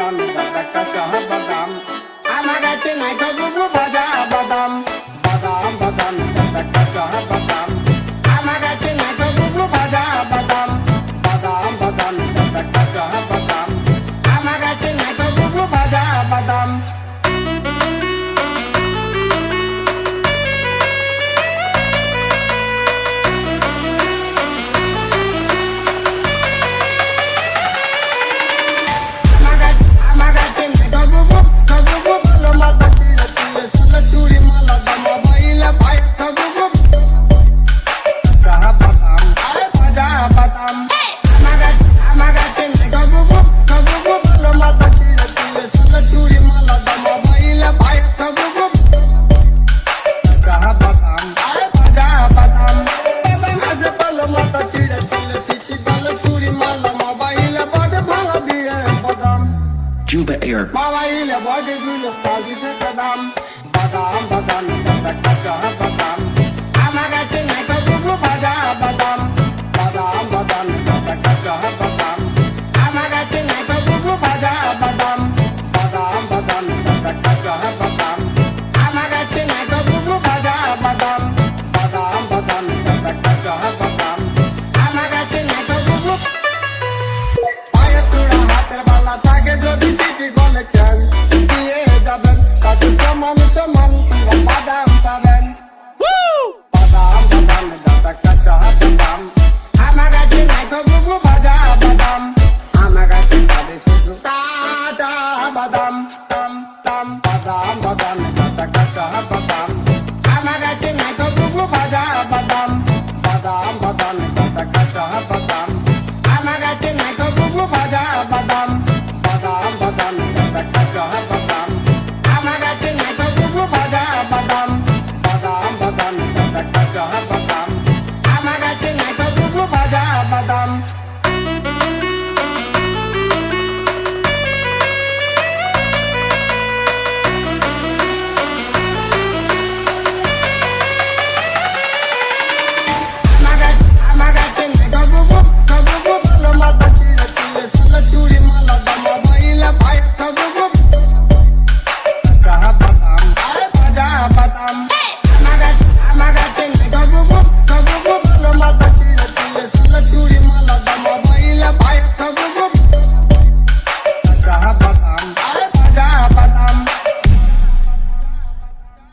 বাদাম দাদা কাঁচা বাদাম আমার কাছে নাই খবু ভাজা বাদাম বাদাম বাদাম দাদা কাঁচা বাদাম আমার কাছে নাই খবু ভাজা বাদাম বাদাম বাদাম দাদা কাঁচা বাদাম আমার কাছে নাই খবু ভাজা বাদাম Juba Air. Mawaile body gulo kazi te badam badam badam datta kacha badam amaga te na ko bubu badam badam badam badam datta kacha badam amaga te na ko bubu badam badam badam badam datta kacha badam amaga te na ko bubu badam badam badam badam datta kacha badam amaga te na ko bubu paye tura hater bala tage jodi Badam paben, badam badam datta kacha badam. Amaga chinai ko bubu badam badam. Amaga chinai sudu kacha badam.